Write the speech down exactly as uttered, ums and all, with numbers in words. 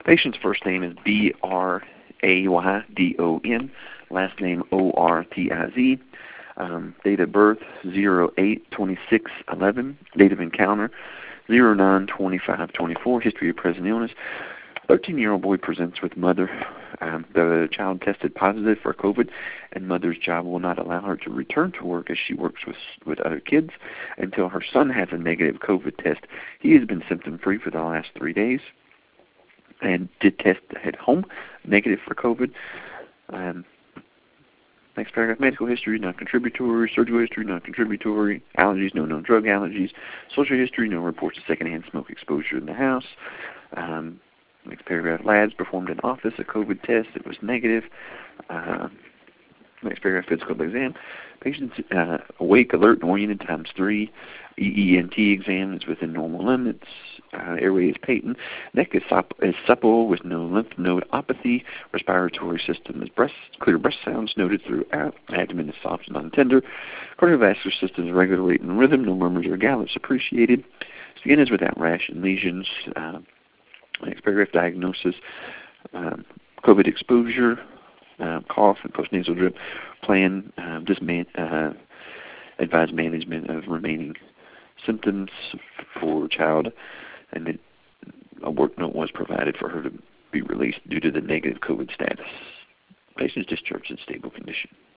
Patient's first name is B R A Y D O N, last name O R T I Z. Um, date of birth zero eight twenty-six eleven. Date of encounter zero nine twenty-five twenty-four. History of present illness. thirteen-year-old boy presents with mother. Um, the child tested positive for COVID, and mother's job will not allow her to return to work as she works with with other kids until her son has a negative COVID test. He has been symptom-free for the last three days and did test at home, negative for COVID. Um, next paragraph, medical history, non-contributory, surgical history, non-contributory, allergies, no known drug allergies, social history, no reports of secondhand smoke exposure in the house. Um, Next paragraph, labs performed in office, a COVID test, it was negative. Uh, next paragraph, physical exam. Patient's uh, awake, alert, and oriented times three. E E N T exam is within normal limits. Uh, airway is patent. Neck is, sup- is supple with no lymph nodeopathy. Respiratory system is breast, clear breast sounds noted throughout. Abdomen is soft and non-tender. Cardiovascular system is regular rate and rhythm. No murmurs or gallops appreciated. Skin is without rash and lesions. Uh, Next paragraph, diagnosis, um, COVID exposure, uh, cough, and postnasal drip. Plan, uh, disman- uh, advise management of remaining symptoms for child, and it, a work note was provided for her to be released due to the negative COVID status. Patient is discharged in stable condition.